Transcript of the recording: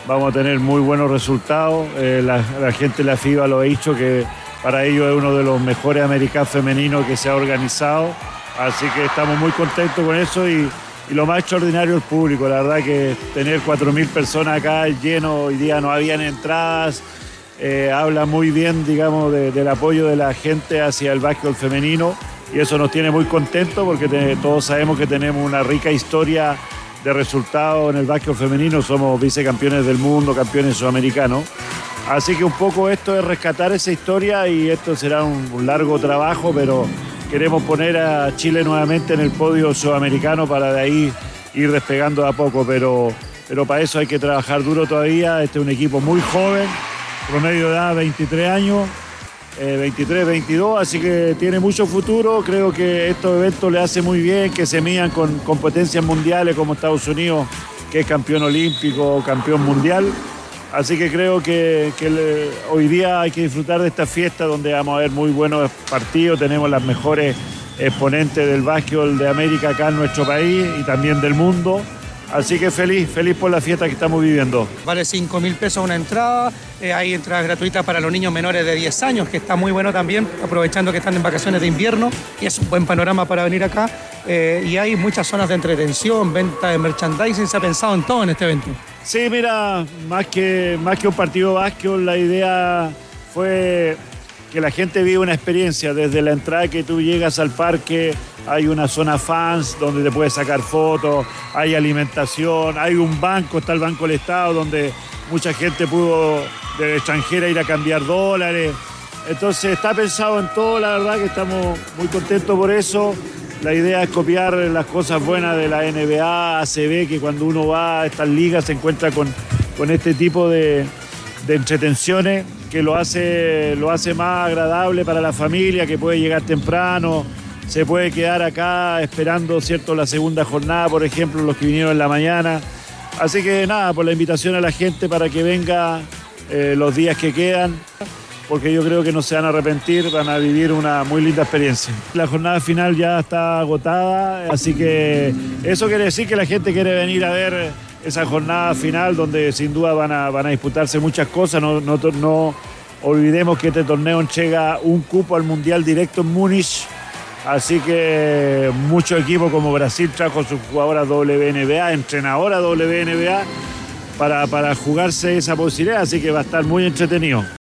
vamos a tener muy buenos resultados. La gente de la FIBA lo ha dicho que para ellos es uno de los mejores Americanos femeninos que se ha organizado, así que estamos muy contentos con eso y lo más extraordinario el público. La verdad que tener 4.000 personas acá lleno, hoy día no habían entradas, habla muy bien, digamos, del apoyo de la gente hacia el básquetbol femenino y eso nos tiene muy contentos porque todos sabemos que tenemos una rica historia de resultados en el básquetbol femenino, somos vicecampeones del mundo, campeones sudamericanos. Así que un poco esto es rescatar esa historia y esto será un largo trabajo, pero queremos poner a Chile nuevamente en el podio sudamericano para de ahí ir despegando a poco, pero para eso hay que trabajar duro todavía. Este es un equipo muy joven, promedio de edad 23 años, 23, 22, así que tiene mucho futuro. Creo que estos eventos le hace muy bien que se midan con competencias mundiales como Estados Unidos, que es campeón olímpico, campeón mundial. Así que creo que hoy día hay que disfrutar de esta fiesta donde vamos a ver muy buenos partidos. Tenemos las mejores exponentes del básquetbol de América acá en nuestro país y también del mundo. Así que feliz por la fiesta que estamos viviendo. Vale 5.000 pesos una entrada, hay entradas gratuitas para los niños menores de 10 años, que está muy bueno también, aprovechando que están en vacaciones de invierno y es un buen panorama para venir acá. Y hay muchas zonas de entretención, venta de merchandising, se ha pensado en todo en este evento. Sí, mira, más que un partido de básquetbol, la idea fue que la gente vive una experiencia. Desde la entrada que tú llegas al parque, hay una zona fans donde te puedes sacar fotos, hay alimentación, hay un banco, está el Banco del Estado, donde mucha gente pudo de extranjera ir a cambiar dólares. Entonces está pensado en todo, la verdad que estamos muy contentos por eso. La idea es copiar las cosas buenas de la NBA, ACB, que cuando uno va a estas ligas se encuentra con este tipo de entretenciones que lo hace más agradable para la familia, que puede llegar temprano, se puede quedar acá esperando, ¿cierto?, la segunda jornada, por ejemplo, los que vinieron en la mañana. Así que nada, por la invitación a la gente para que venga los días que quedan, porque yo creo que no se van a arrepentir, van a vivir una muy linda experiencia. La jornada final ya está agotada, así que eso quiere decir que la gente quiere venir a ver esa jornada final donde sin duda van a disputarse muchas cosas. No olvidemos que este torneo entrega un cupo al Mundial directo en Múnich, así que muchos equipos como Brasil trajo sus jugadoras WNBA, entrenadoras WNBA, para jugarse esa posibilidad, así que va a estar muy entretenido.